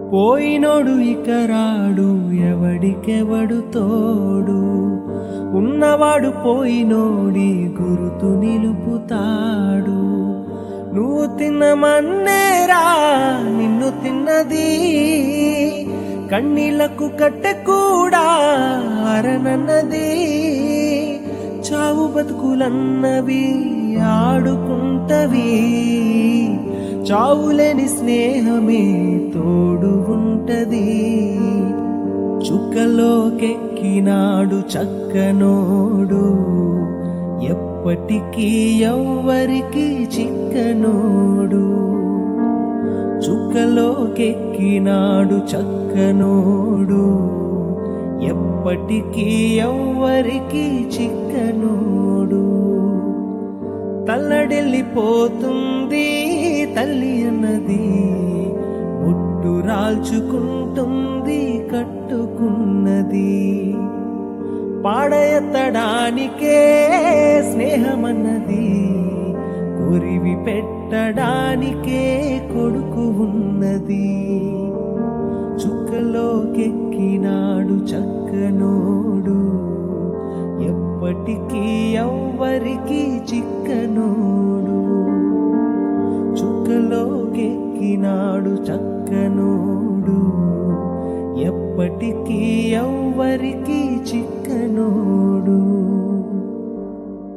పోయినోడు ఇక రాడు, ఎవడికెవడు తోడు. ఉన్నవాడు పోయినోడి గురుతు నిలుపుతాడు. నువ్వు తిన్న మన్నేరా నిన్ను తిన్నది, కన్నీళ్లకు కట్టె కూడా అరనన్నది. చావు బతుకులన్నవి ఆడుకుంటవి, చావులేని స్నేహమే తోడు ఉంటది. చుక్కలోకెక్కినాడు చక్కనోడు, ఎప్పటికీ ఎవ్వరికి చిక్కనోడు. చుక్కలోకెక్కినాడు చక్కనోడు, ఎప్పటికీ ఎవ్వరికి చిక్కనోడు. తల్లడెళ్ళిపోతుంది తల్లి అన్నది, ఒట్టు రాల్చుకుంటుంది కట్టుకున్నది. పాడెత్తడానికే స్నేహమన్నది, కొరివి పెట్టడానికే కొడుకు ఉన్నది. చుక్కలోకెక్కినాడు చక్కనోడు, ఎప్పటికీ ఎవ్వరికి చిక్కనోడు. చుక్కలోకెక్కినాడు చక్కనోడు, ఎప్పటికీ ఎవ్వరికి చిక్కనోడు.